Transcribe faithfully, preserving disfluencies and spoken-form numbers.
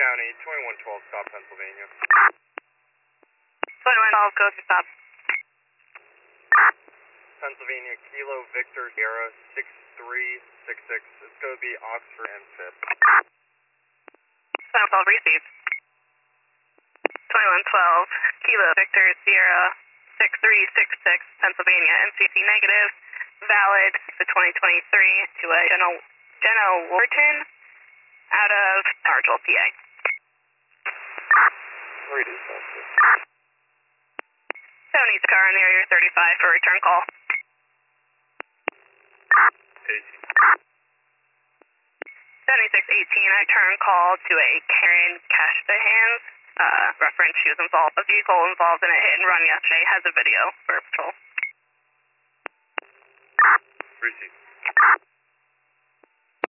County, twenty-one twelve, stop Pennsylvania. twenty-one twelve, go to stop. Pennsylvania, Kilo Victor Sierra, six three six six. It's going to be Oxford and Fifth. twenty-one twelve, received. twenty-one twelve, Kilo Victor Sierra, six three six six, Pennsylvania, N C C negative, valid for twenty twenty-three to a Jenna, Jenna Wharton out of Marshall, P A. Reduce that. seven needs a car in the area thirty-five for return call. eighteen. seventy-six eighteen, I turn call to a Karen Cashbahans. Uh, reference, she was involved, a vehicle involved in a hit and run yesterday, has a video for patrol. Receive.